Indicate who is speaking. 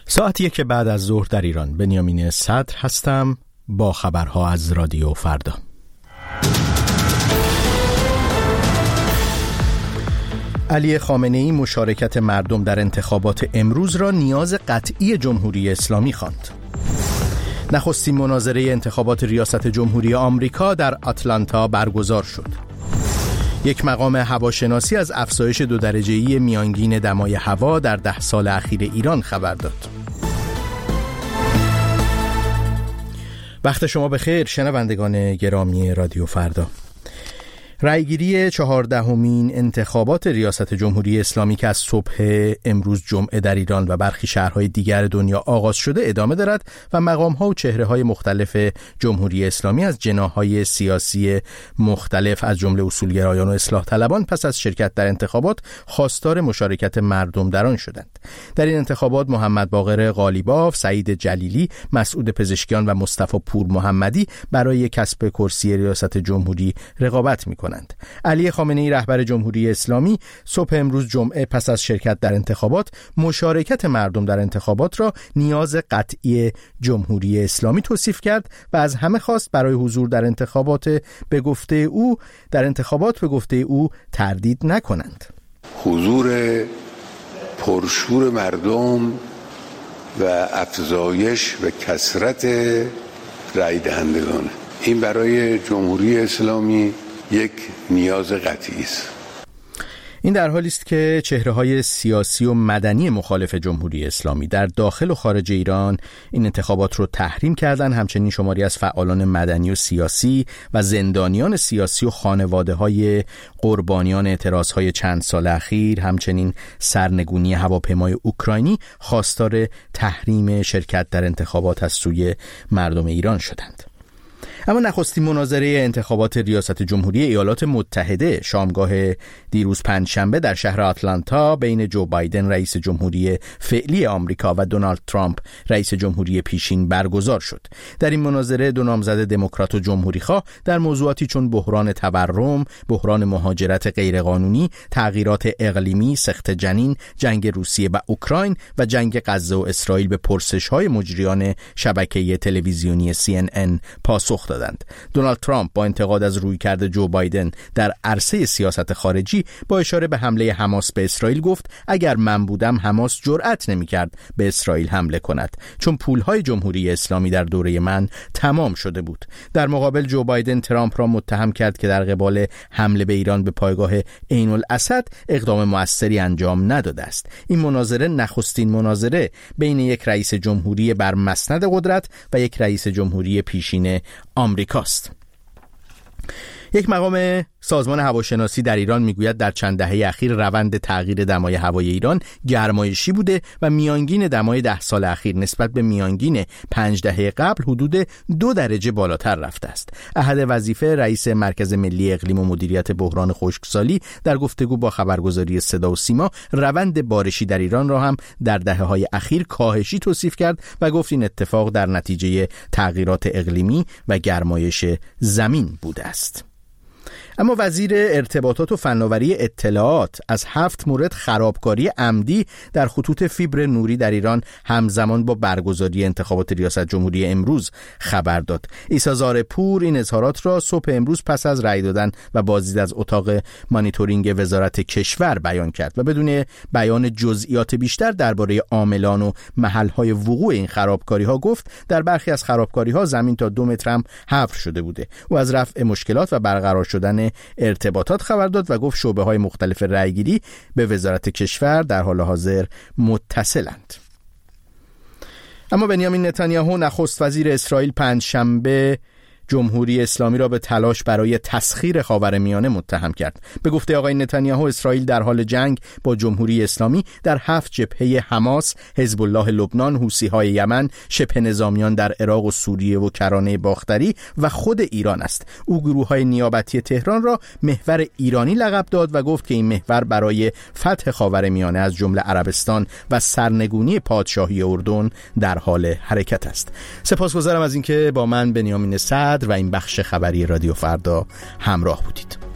Speaker 1: ساعت 1 بعد از ظهر در ایران. بنیامین صدر هستم با خبرها از رادیو فردا. علی خامنه‌ای مشارکت مردم در انتخابات امروز را نیاز قطعی جمهوری اسلامی خواند. نخستین مناظره انتخابات ریاست جمهوری آمریکا در آتلانتا برگزار شد. یک مقام هواشناسی از افزایش 2 درجه‌ای میانگین دمای هوا در 10 سال اخیر ایران خبر داد. وقت شما بخیر شنوندگان گرامی رادیو فردا. رأیگیری 14مین انتخابات ریاست جمهوری اسلامی که از صبح امروز جمعه در ایران و برخی شهرهای دیگر دنیا آغاز شده ادامه دارد و مقام‌ها و چهره‌های مختلف جمهوری اسلامی از جناح‌های سیاسی مختلف از جمله اصولگرایان و اصلاح طلبان پس از شرکت در انتخابات خواستار مشارکت مردم در آن شدند. در این انتخابات محمد باقر قالیباف، سعید جلیلی، مسعود پزشکیان و مصطفی پور محمدی برای کسب کرسی ریاست جمهوری رقابت می‌کنند. علی خامنه‌ای رهبر جمهوری اسلامی صبح امروز جمعه پس از شرکت در انتخابات مشارکت مردم در انتخابات را نیاز قطعی جمهوری اسلامی توصیف کرد و از همه خواست برای حضور در انتخابات به گفته او تردید نکنند.
Speaker 2: حضور پرشور مردم و افزایش و کثرت رای دهندگان، این برای جمهوری اسلامی یک نیاز قطعی است.
Speaker 1: این در حالی است که چهره‌های سیاسی و مدنی مخالف جمهوری اسلامی در داخل و خارج ایران این انتخابات رو تحریم کردند. همچنین شماری از فعالان مدنی و سیاسی و زندانیان سیاسی و خانواده‌های قربانیان اعتراضهای چند سال اخیر، همچنین سرنگونی هواپیمای اوکراینی خواستار تحریم شرکت در انتخابات از سوی مردم ایران شدند. اما نخستین مناظره انتخابات ریاست جمهوری ایالات متحده شامگاه دیروز پنجشنبه در شهر آتلانتا بین جو بایدن رئیس جمهوری فعلی آمریکا و دونالد ترامپ رئیس جمهوری پیشین برگزار شد. در این مناظره دو نامزد دموکرات و جمهوری‌خواه در موضوعاتی چون بحران تورم، بحران مهاجرت غیرقانونی، تغییرات اقلیمی، سقط جنین، جنگ روسیه و اوکراین و جنگ غزه و اسرائیل به پرسش‌های مجریان شبکه تلویزیونی CNN پاسخ دادند. دونالد ترامپ با انتقاد از رویکرد جو بایدن در عرصه سیاست خارجی با اشاره به حمله حماس به اسرائیل گفت اگر من بودم حماس جرأت نمی‌کرد به اسرائیل حمله کند چون پولهای جمهوری اسلامی در دوره من تمام شده بود. در مقابل جو بایدن ترامپ را متهم کرد که در قبال حمله به ایران به پایگاه عین الاسد اقدام مؤثری انجام نداده است. این مناظره نخستین مناظره بین یک رئیس جمهوری بر مسند قدرت و یک رئیس جمهوری پیشین آمریکاست. یک مقام سازمان هواشناسی در ایران میگوید در چند دهه اخیر روند تغییر دمای هوای ایران گرمایشی بوده و میانگین دمای 10 سال اخیر نسبت به میانگین 5 دهه قبل حدود 2 درجه بالاتر رفته است. احد وظیفه رئیس مرکز ملی اقلیم و مدیریت بحران خشکسالی در گفتگو با خبرگزاری صدا و سیما روند بارشی در ایران را هم در دهه‌های اخیر کاهشی توصیف کرد و گفت این اتفاق در نتیجه تغییرات اقلیمی و گرمایش زمین بوده است. اما وزیر ارتباطات و فناوری اطلاعات از 7 مورد خرابکاری عمدی در خطوط فیبر نوری در ایران همزمان با برگزاری انتخابات ریاست جمهوری امروز خبر داد. عیسی زارپور این اظهارات را صبح امروز پس از رأی دادن و بازدید از اتاق مانیتورینگ وزارت کشور بیان کرد و بدون بیان جزئیات بیشتر درباره عاملان و محل‌های وقوع این خرابکاری‌ها گفت در برخی از خرابکاری‌ها زمین تا 2 متر هم حفر شده بوده. او از رفع مشکلات و برقرار شدن ارتباطات خبر داد و گفت شعبه‌های مختلف رأیگیری به وزارت کشور در حال حاضر متصلند. اما بنیامین نتانیاهو نخست وزیر اسرائیل پنجشنبه جمهوری اسلامی را به تلاش برای تسخیر خاورمیانه متهم کرد. به گفته آقای نتانیاهو اسرائیل در حال جنگ با جمهوری اسلامی در 7 جبهه حماس، حزب الله لبنان، حوثی‌های یمن، شبه نظامیان در عراق و سوریه و کرانه باختری و خود ایران است. او گروه‌های نیابتی تهران را محور ایرانی لقب داد و گفت که این محور برای فتح خاورمیانه از جمله عربستان و سرنگونی پادشاهی اردن در حال حرکت است. سپاسگزارم از اینکه با من بنیامین صدر و این بخش خبری رادیو فردا همراه بودید.